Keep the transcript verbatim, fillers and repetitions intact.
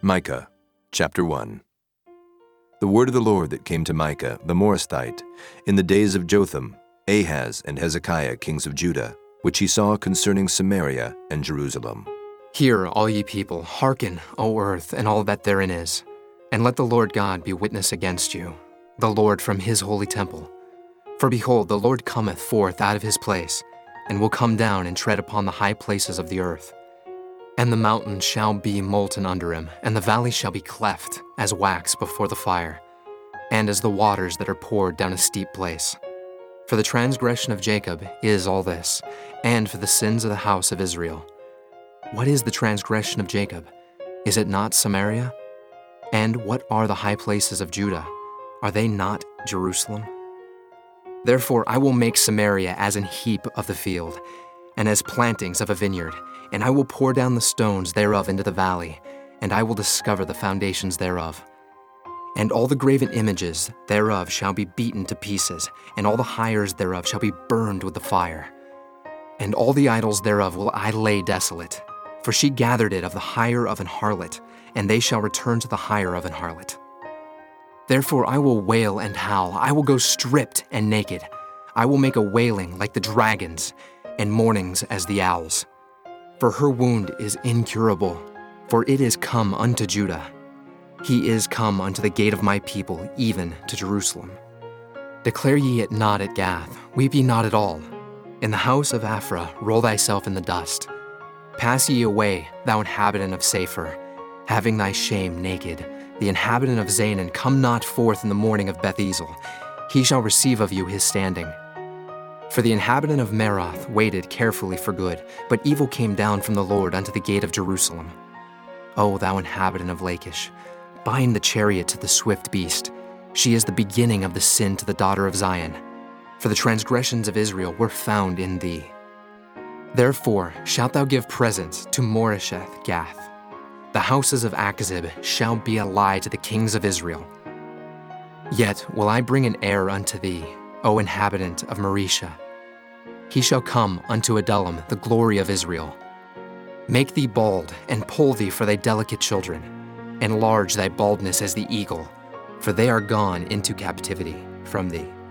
Micah, chapter one. The word of the Lord that came to Micah the Morasthite in the days of Jotham, Ahaz, and Hezekiah, kings of Judah, which he saw concerning Samaria and Jerusalem. Hear, all ye people, hearken, O earth, and all that therein is, and let the Lord God be witness against you, the Lord from his holy temple. For behold, the Lord cometh forth out of his place, and will come down and tread upon the high places of the earth. And the mountains shall be molten under him, and the valley shall be cleft as wax before the fire, and as the waters that are poured down a steep place. For the transgression of Jacob is all this, and for the sins of the house of Israel. What is the transgression of Jacob? Is it not Samaria? And what are the high places of Judah? Are they not Jerusalem? Therefore I will make Samaria as an heap of the field, and as plantings of a vineyard, and I will pour down the stones thereof into the valley, and I will discover the foundations thereof. And all the graven images thereof shall be beaten to pieces, and all the hires thereof shall be burned with the fire. And all the idols thereof will I lay desolate, for she gathered it of the hire of an harlot, and they shall return to the hire of an harlot. Therefore I will wail and howl, I will go stripped and naked. I will make a wailing like the dragons, and mournings as the owls. For her wound is incurable, for it is come unto Judah. He is come unto the gate of my people, even to Jerusalem. Declare ye it not at Gath, weep ye not at all. In the house of Aphrah roll thyself in the dust. Pass ye away, thou inhabitant of Saphir, having thy shame naked. The inhabitant of Zanan, come not forth in the morning of Beth-ezel. He shall receive of you his standing. For the inhabitant of Meroth waited carefully for good, but evil came down from the Lord unto the gate of Jerusalem. O thou inhabitant of Lachish, bind the chariot to the swift beast. She is the beginning of the sin to the daughter of Zion. For the transgressions of Israel were found in thee. Therefore shalt thou give presents to Moresheth Gath. The houses of Achzib shall be a lie to the kings of Israel. Yet will I bring an heir unto thee, O inhabitant of Maresha. He shall come unto Adullam, the glory of Israel. Make thee bald, and poll thee for thy delicate children. Enlarge thy baldness as the eagle, for they are gone into captivity from thee.